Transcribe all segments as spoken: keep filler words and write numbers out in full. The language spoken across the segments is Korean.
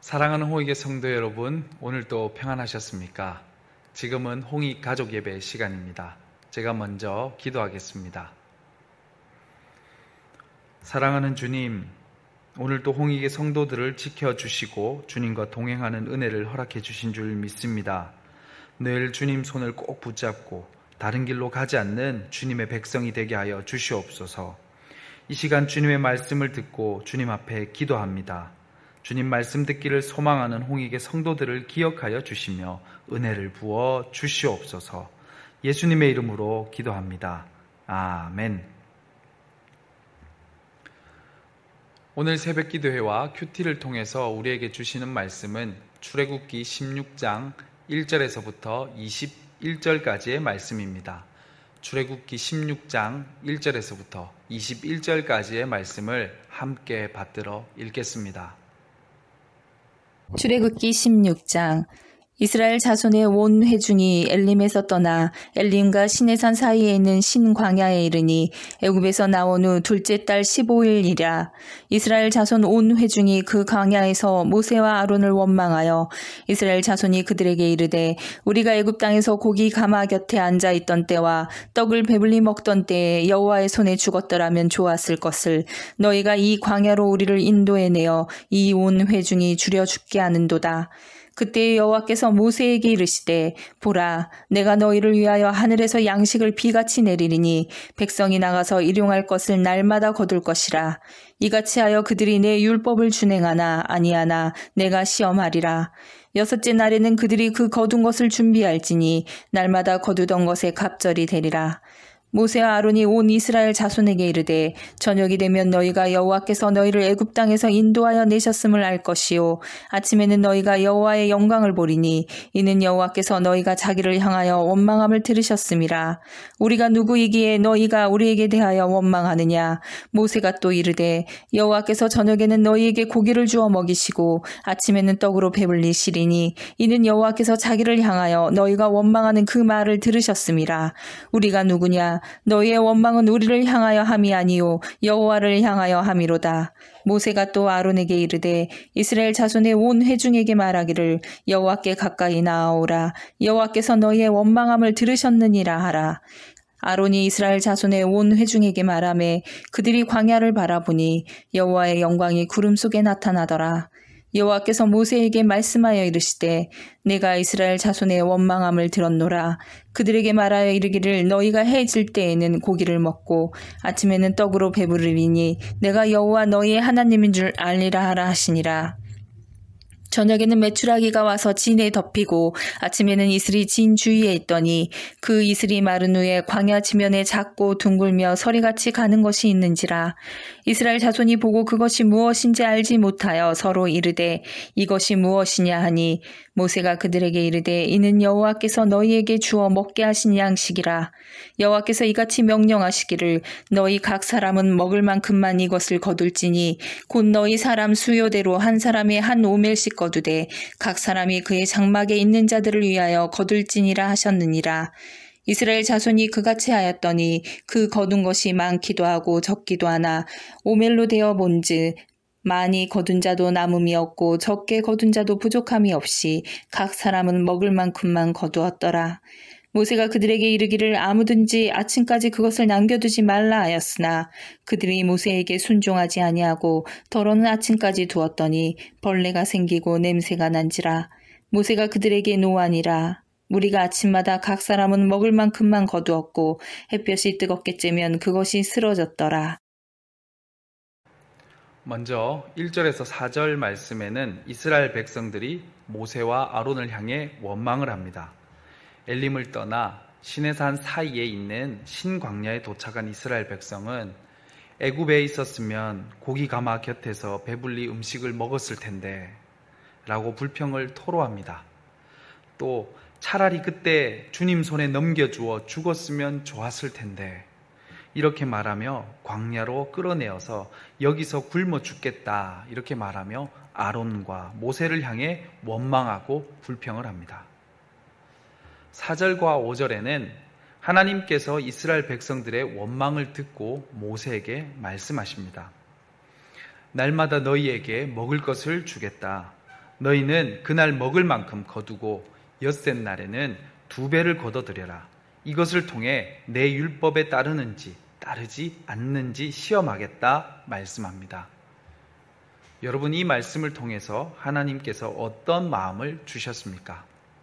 사랑하는 홍익의 성도 여러분, 오늘도 평안하셨습니까? 지금은 홍익 가족 예배 시간입니다. 제가 먼저 기도하겠습니다. 사랑하는 주님, 오늘도 홍익의 성도들을 지켜주시고 주님과 동행하는 은혜를 허락해 주신 줄 믿습니다. 늘 주님 손을 꼭 붙잡고 다른 길로 가지 않는 주님의 백성이 되게 하여 주시옵소서. 이 시간 주님의 말씀을 듣고 주님 앞에 기도합니다. 주님 말씀 듣기를 소망하는 홍익의 성도들을 기억하여 주시며 은혜를 부어 주시옵소서. 예수님의 이름으로 기도합니다. 아멘. 오늘 새벽 기도회와 큐티를 통해서 우리에게 주시는 말씀은 출애굽기 십육 장 일 절에서부터 이십일 절까지의 말씀입니다. 출애굽기 십육 장 일 절에서부터 이십일 절까지의 말씀을 함께 받들어 읽겠습니다. 출애굽기 십육 장. 이스라엘 자손의 온 회중이 엘림에서 떠나 엘림과 시내산 사이에 있는 신광야에 이르니 애굽에서 나온 후 둘째 달 십오 일이라. 이스라엘 자손 온 회중이 그 광야에서 모세와 아론을 원망하여 이스라엘 자손이 그들에게 이르되 우리가 애굽 땅에서 고기 가마 곁에 앉아 있던 때와 떡을 배불리 먹던 때에 여호와의 손에 죽었더라면 좋았을 것을 너희가 이 광야로 우리를 인도해내어 이 온 회중이 죽여 죽게 하는도다. 그때 여호와께서 모세에게 이르시되 보라, 내가 너희를 위하여 하늘에서 양식을 비같이 내리리니 백성이 나가서 일용할 것을 날마다 거둘 것이라. 이같이 하여 그들이 내 율법을 준행하나 아니하나 내가 시험하리라. 여섯째 날에는 그들이 그 거둔 것을 준비할지니 날마다 거두던 것에 갑절이 되리라. 모세와 아론이 온 이스라엘 자손에게 이르되 저녁이 되면 너희가 여호와께서 너희를 애굽 땅에서 인도하여 내셨음을 알 것이요 아침에는 너희가 여호와의 영광을 보리니 이는 여호와께서 너희가 자기를 향하여 원망함을 들으셨음이라. 우리가 누구이기에 너희가 우리에게 대하여 원망하느냐. 모세가 또 이르되 여호와께서 저녁에는 너희에게 고기를 주어 먹이시고 아침에는 떡으로 배불리시리니 이는 여호와께서 자기를 향하여 너희가 원망하는 그 말을 들으셨음이라. 우리가 누구냐. 너희의 원망은 우리를 향하여 함이 아니요 여호와를 향하여 함이로다. 모세가 또 아론에게 이르되 이스라엘 자손의 온 회중에게 말하기를 여호와께 가까이 나아오라. 여호와께서 너희의 원망함을 들으셨느니라 하라. 아론이 이스라엘 자손의 온 회중에게 말하매 그들이 광야를 바라보니 여호와의 영광이 구름 속에 나타나더라. 여호와께서 모세에게 말씀하여 이르시되 내가 이스라엘 자손의 원망함을 들었노라. 그들에게 말하여 이르기를 너희가 해질 때에는 고기를 먹고 아침에는 떡으로 배부르리니 내가 여호와 너희의 하나님인 줄 알리라 하라 하시니라. 저녁에는 메추라기가 와서 진에 덮이고 아침에는 이슬이 진 주위에 있더니 그 이슬이 마른 후에 광야 지면에 작고 둥글며 서리같이 가는 것이 있는지라. 이스라엘 자손이 보고 그것이 무엇인지 알지 못하여 서로 이르되 이것이 무엇이냐 하니 모세가 그들에게 이르되 이는 여호와께서 너희에게 주어 먹게 하신 양식이라. 여호와께서 이같이 명령하시기를 너희 각 사람은 먹을 만큼만 이것을 거둘지니 곧 너희 사람 수요대로 한 사람의 한 오멜씩 거두되 각 사람이 그의 장막에 있는 자들을 위하여 거둘지니라 하셨느니라. 이스라엘 자손이 그같이 하였더니 그 거둔 것이 많기도 하고 적기도 하나 오멜로 되어 본즉 많이 거둔 자도 남음이 없고 적게 거둔 자도 부족함이 없이 각 사람은 먹을 만큼만 거두었더라. 모세가 그들에게 이르기를 아무든지 아침까지 그것을 남겨두지 말라 하였으나 그들이 모세에게 순종하지 아니하고 더러는 아침까지 두었더니 벌레가 생기고 냄새가 난지라. 모세가 그들에게 노하니라. 우리가 아침마다 각 사람은 먹을 만큼만 거두었고 햇볕이 뜨겁게 쬐면 그것이 쓰러졌더라. 먼저 일 절에서 사 절 말씀에는 이스라엘 백성들이 모세와 아론을 향해 원망을 합니다. 엘림을 떠나 시내산 사이에 있는 신광야에 도착한 이스라엘 백성은 애굽에 있었으면 고기 가마 곁에서 배불리 음식을 먹었을 텐데 라고 불평을 토로합니다. 또 차라리 그때 주님 손에 넘겨주어 죽었으면 좋았을 텐데 이렇게 말하며 광야로 끌어내어서 여기서 굶어 죽겠다 이렇게 말하며 아론과 모세를 향해 원망하고 불평을 합니다. 사 절과 오 절에는 하나님께서 이스라엘 백성들의 원망을 듣고 모세에게 말씀하십니다. 날마다 너희에게 먹을 것을 주겠다. 너희는 그날 먹을 만큼 거두고 엿새 날에는 두 배를 거둬들여라. 이것을 통해 내 율법에 따르는지 따르지 않는지 시험하겠다 말씀합니다. 여러분, 이 말씀을 통해서 하나님께서 어떤 마음을 주셨습니까?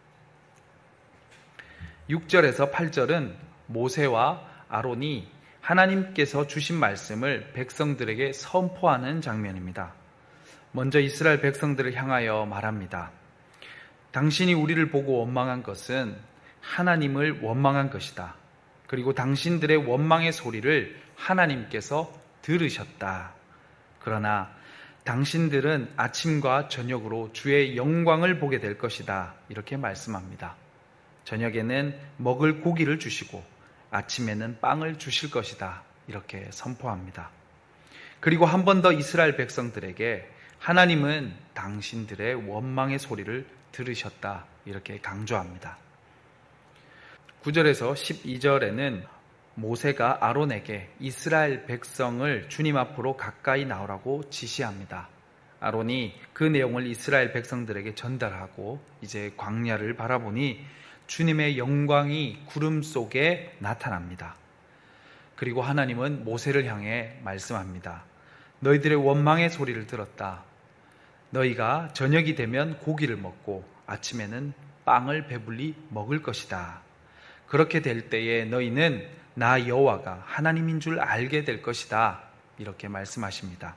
육 절에서 팔 절은 모세와 아론이 하나님께서 주신 말씀을 백성들에게 선포하는 장면입니다. 먼저 이스라엘 백성들을 향하여 말합니다. 당신이 우리를 보고 원망한 것은 하나님을 원망한 것이다. 그리고 당신들의 원망의 소리를 하나님께서 들으셨다. 그러나 당신들은 아침과 저녁으로 주의 영광을 보게 될 것이다. 이렇게 말씀합니다. 저녁에는 먹을 고기를 주시고 아침에는 빵을 주실 것이다. 이렇게 선포합니다. 그리고 한 번 더 이스라엘 백성들에게 하나님은 당신들의 원망의 소리를 들으셨다. 이렇게 강조합니다. 구 절에서 십이 절에는 모세가 아론에게 이스라엘 백성을 주님 앞으로 가까이 나오라고 지시합니다. 아론이 그 내용을 이스라엘 백성들에게 전달하고 이제 광야를 바라보니 주님의 영광이 구름 속에 나타납니다. 그리고 하나님은 모세를 향해 말씀합니다. 너희들의 원망의 소리를 들었다. 너희가 저녁이 되면 고기를 먹고 아침에는 빵을 배불리 먹을 것이다. 그렇게 될 때에 너희는 나 여호와가 하나님인 줄 알게 될 것이다. 이렇게 말씀하십니다.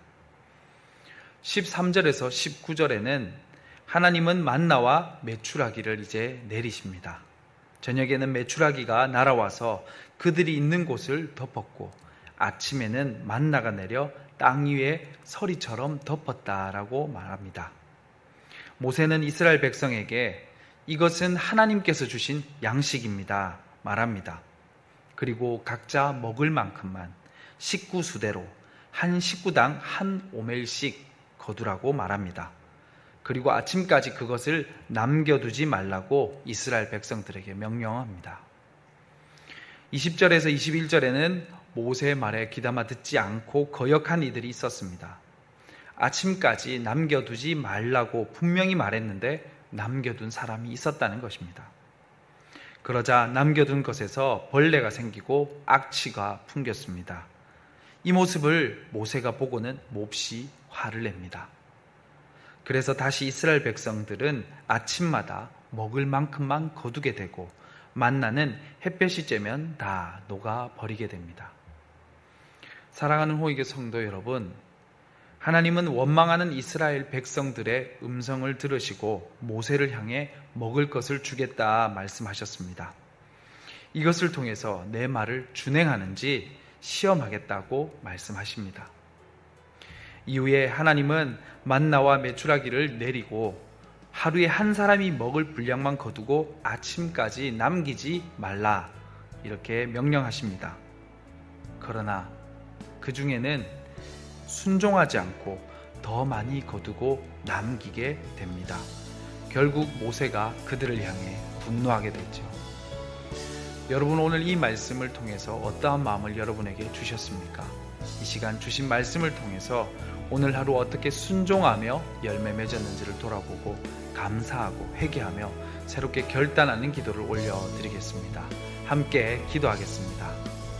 십삼 절에서 십구 절에는 하나님은 만나와 메추라기를 이제 내리십니다. 저녁에는 메추라기가 날아와서 그들이 있는 곳을 덮었고 아침에는 만나가 내려 땅 위에 서리처럼 덮었다라고 말합니다. 모세는 이스라엘 백성에게 이것은 하나님께서 주신 양식입니다 말합니다. 그리고 각자 먹을 만큼만 식구 수대로 한 식구당 한 오멜씩 거두라고 말합니다. 그리고 아침까지 그것을 남겨두지 말라고 이스라엘 백성들에게 명령합니다. 이십 절에서 이십일 절에는 모세의 말에 귀담아 듣지 않고 거역한 이들이 있었습니다. 아침까지 남겨두지 말라고 분명히 말했는데 남겨둔 사람이 있었다는 것입니다. 그러자 남겨둔 것에서 벌레가 생기고 악취가 풍겼습니다. 이 모습을 모세가 보고는 몹시 화를 냅니다. 그래서 다시 이스라엘 백성들은 아침마다 먹을 만큼만 거두게 되고 만나는 햇볕이 쬐면 다 녹아버리게 됩니다. 사랑하는 호의교 성도 여러분, 하나님은 원망하는 이스라엘 백성들의 음성을 들으시고 모세를 향해 먹을 것을 주겠다 말씀하셨습니다. 이것을 통해서 내 말을 준행하는지 시험하겠다고 말씀하십니다. 이후에 하나님은 만나와 메추라기를 내리고 하루에 한 사람이 먹을 분량만 거두고 아침까지 남기지 말라 이렇게 명령하십니다. 그러나 그 중에는 순종하지 않고 더 많이 거두고 남기게 됩니다. 결국 모세가 그들을 향해 분노하게 됐죠. 여러분, 오늘 이 말씀을 통해서 어떠한 마음을 여러분에게 주셨습니까? 이 시간 주신 말씀을 통해서 오늘 하루 어떻게 순종하며 열매 맺었는지를 돌아보고 감사하고 회개하며 새롭게 결단하는 기도를 올려드리겠습니다. 함께 기도하겠습니다.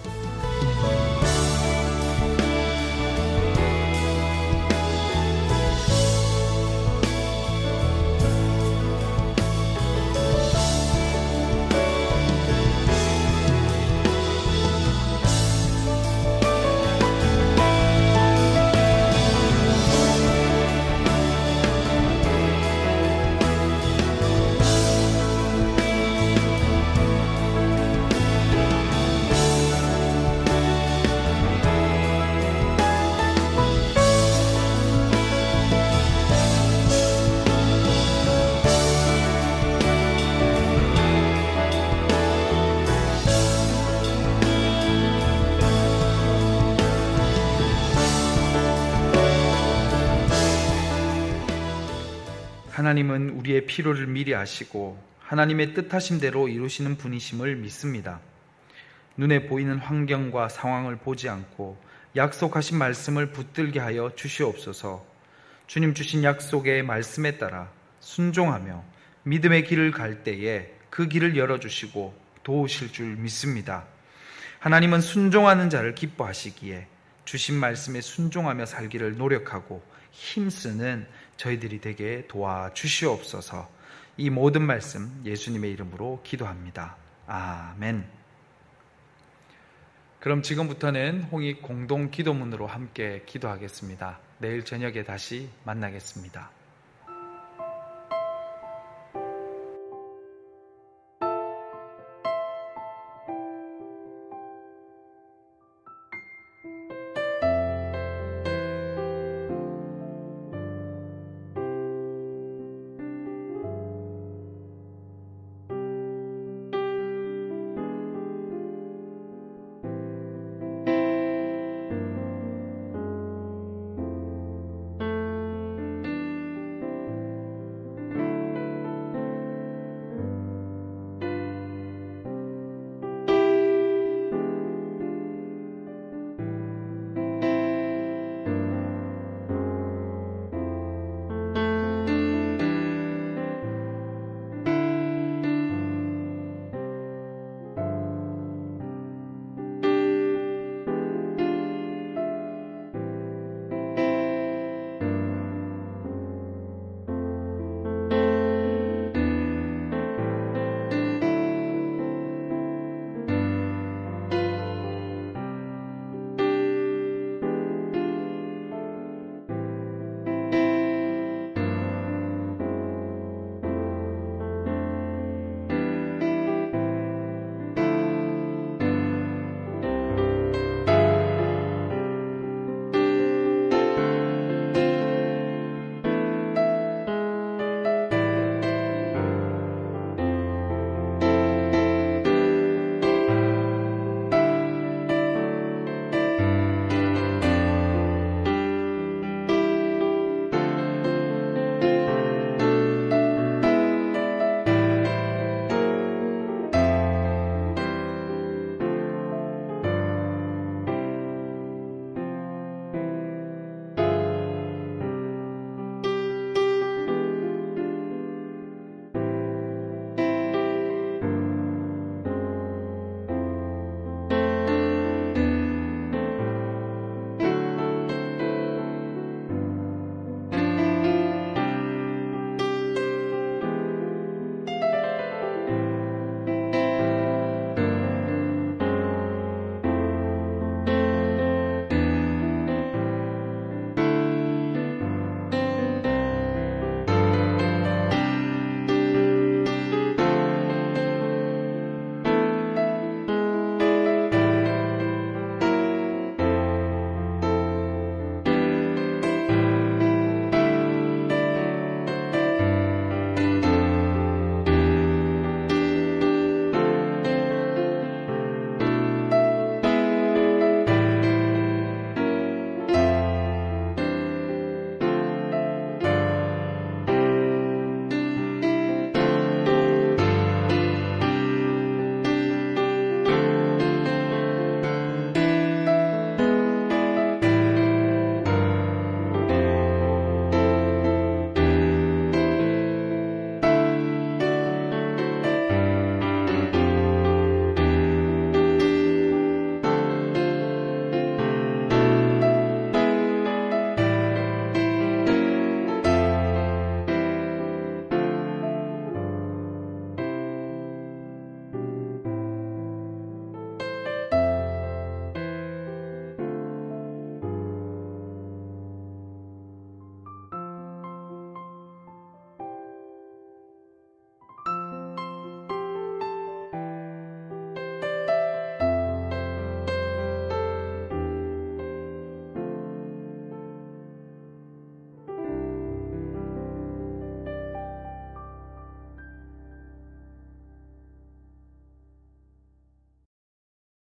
하나님은 우리의 필요를 미리 아시고 하나님의 뜻하심대로 이루시는 분이심을 믿습니다. 눈에 보이는 환경과 상황을 보지 않고 약속하신 말씀을 붙들게 하여 주시옵소서. 주님 주신 약속의 말씀에 따라 순종하며 믿음의 길을 갈 때에 그 길을 열어주시고 도우실 줄 믿습니다. 하나님은 순종하는 자를 기뻐하시기에 주신 말씀에 순종하며 살기를 노력하고 힘쓰는 저희들이 되게 도와주시옵소서. 이 모든 말씀 예수님의 이름으로 기도합니다. 아멘. 그럼 지금부터는 홍익 공동 기도문으로 함께 기도하겠습니다. 내일 저녁에 다시 만나겠습니다.